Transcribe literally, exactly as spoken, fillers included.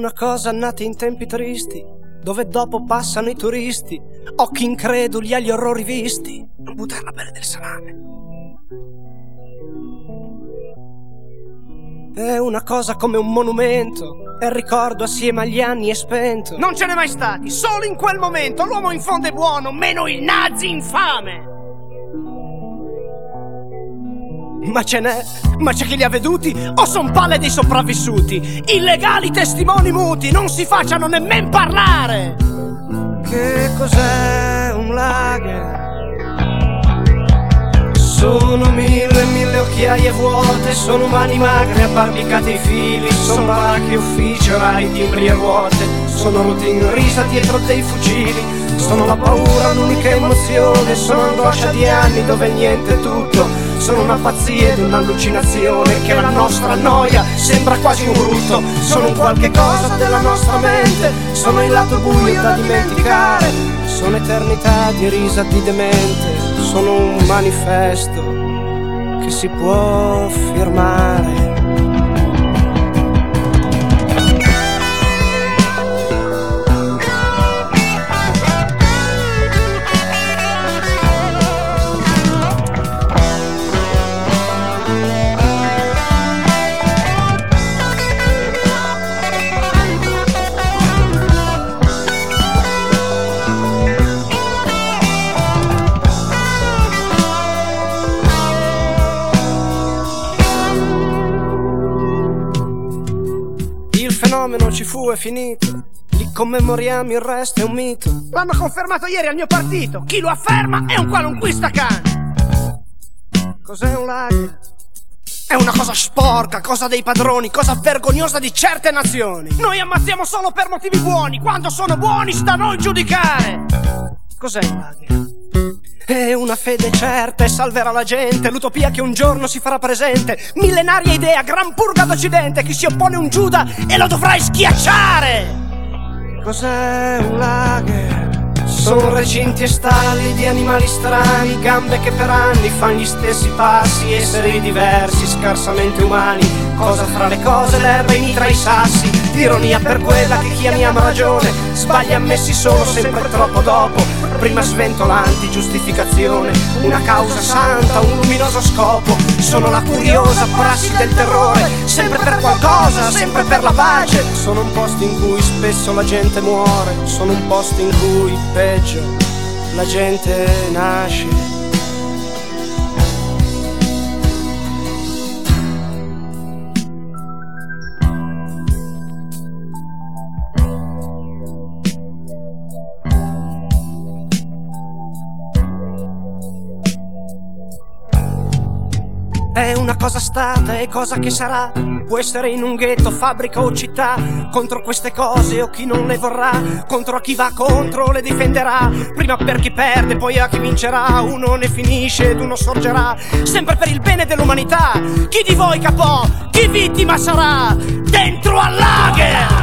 una cosa nata in tempi tristi, dove dopo passano i turisti, occhi increduli agli orrori visti. Non buttare la pelle del salame. È una cosa come un monumento, è il ricordo assieme agli anni è spento. Non ce n'è mai stati, solo in quel momento l'uomo in fondo è buono, meno il nazi infame. Ma ce n'è, ma c'è chi li ha veduti o son palle dei sopravvissuti? Illegali testimoni muti, non si facciano nemmen parlare. Che cos'è un lager? Sono mille e mille occhiaie vuote, sono mani magre abbarbicate ai fili, sono baracche, uffici, orari, timbri e ruote, sono routine, risa dietro dei fucili, sono la paura, l'unica emozione, sono angoscia di anni dove niente è tutto, sono una pazzia ed un'allucinazione che la nostra noia sembra quasi un rutto, sono un qualche cosa della nostra mente, sono il lato buio da dimenticare, sono eternità di risa di demente. Sono un manifesto che si può firmare. Il fenomeno ci fu, è finito, li commemoriamo, il resto è un mito. L'hanno confermato ieri al mio partito, chi lo afferma è un qualunquista can. Cos'è un lager? È una cosa sporca, cosa dei padroni, cosa vergognosa di certe nazioni. Noi ammazziamo solo per motivi buoni, quando sono buoni sta a noi giudicare. Cos'è un lager? È una fede certa e salverà la gente, l'utopia che un giorno si farà presente, millenaria idea, gran purga d'Occidente, chi si oppone un Giuda e lo dovrai schiacciare. Cos'è un lager? Sono recinti e stalli di animali strani, gambe che per anni fanno gli stessi passi, esseri diversi, scarsamente umani, cosa fra le cose, l'erba in tra i sassi, ironia per quella che chi amiamo ragione, sbagli ammessi solo sempre troppo dopo, prima sventolanti, giustificazione, una causa santa, un luminoso scopo, sono la curiosa prassi del terrore, sempre per qualcosa, sempre per la pace, sono un posto in cui spesso la gente muore, sono un posto in cui peggio la gente nasce. È una cosa stata e cosa che sarà, può essere in un ghetto, fabbrica o città, contro queste cose o chi non le vorrà, contro a chi va contro le difenderà, prima per chi perde, poi a chi vincerà, uno ne finisce ed uno sorgerà, sempre per il bene dell'umanità, chi di voi capò, chi vittima sarà, dentro al lager!